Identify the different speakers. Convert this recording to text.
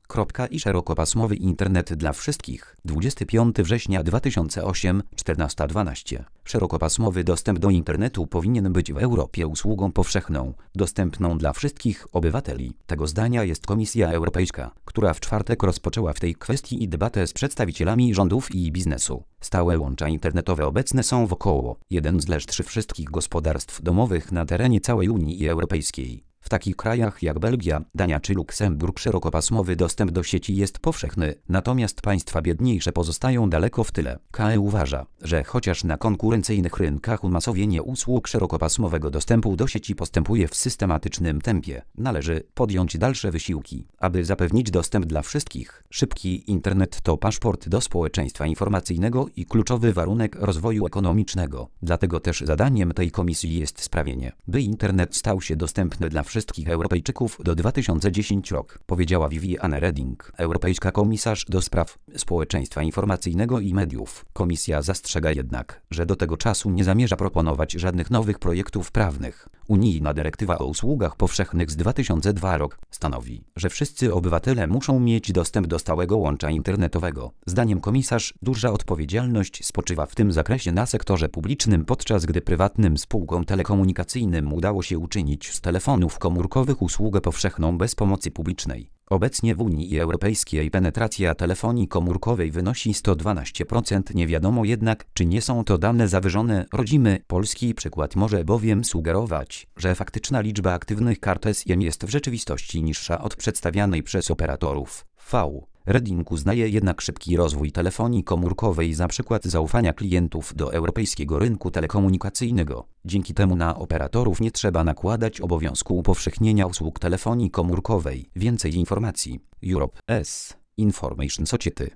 Speaker 1: I szerokopasmowy internet dla wszystkich. 25 września 2008, 14:12. Szerokopasmowy dostęp do internetu powinien być w Europie usługą powszechną, dostępną dla wszystkich obywateli. Tego zdania jest Komisja Europejska, która w czwartek rozpoczęła w tej kwestii debatę z przedstawicielami rządów i biznesu. Stałe łącza internetowe obecne są w około 1/3 wszystkich gospodarstw domowych na terenie całej Unii Europejskiej. W takich krajach jak Belgia, Dania czy Luksemburg szerokopasmowy dostęp do sieci jest powszechny, natomiast państwa biedniejsze pozostają daleko w tyle. KE uważa, że chociaż na konkurencyjnych rynkach umasowienie usług szerokopasmowego dostępu do sieci postępuje w systematycznym tempie, należy podjąć dalsze wysiłki, aby zapewnić dostęp dla wszystkich. Szybki internet to paszport do społeczeństwa informacyjnego i kluczowy warunek rozwoju ekonomicznego. Dlatego też zadaniem tej komisji jest sprawienie, by internet stał się dostępny dla wszystkich Europejczyków do 2010 rok, powiedziała Viviane Reding, europejska komisarz do spraw społeczeństwa informacyjnego i mediów. Komisja zastrzega jednak, że do tego czasu nie zamierza proponować żadnych nowych projektów prawnych. Unijna dyrektywa o usługach powszechnych z 2002 rok stanowi, że wszyscy obywatele muszą mieć dostęp do stałego łącza internetowego. Zdaniem komisarz duża odpowiedzialność spoczywa w tym zakresie na sektorze publicznym, podczas gdy prywatnym spółkom telekomunikacyjnym udało się uczynić z telefonów komórkowych usługę powszechną bez pomocy publicznej. Obecnie w Unii Europejskiej penetracja telefonii komórkowej wynosi 112%. Nie wiadomo jednak, czy nie są to dane zawyżone. Rodzimy polski przykład może bowiem sugerować, że faktyczna liczba aktywnych kart SIM jest w rzeczywistości niższa od przedstawianej przez operatorów. Reding uznaje jednak szybki rozwój telefonii komórkowej za przykład zaufania klientów do europejskiego rynku telekomunikacyjnego. Dzięki temu na operatorów nie trzeba nakładać obowiązku upowszechnienia usług telefonii komórkowej. Więcej informacji. Europe Information Society.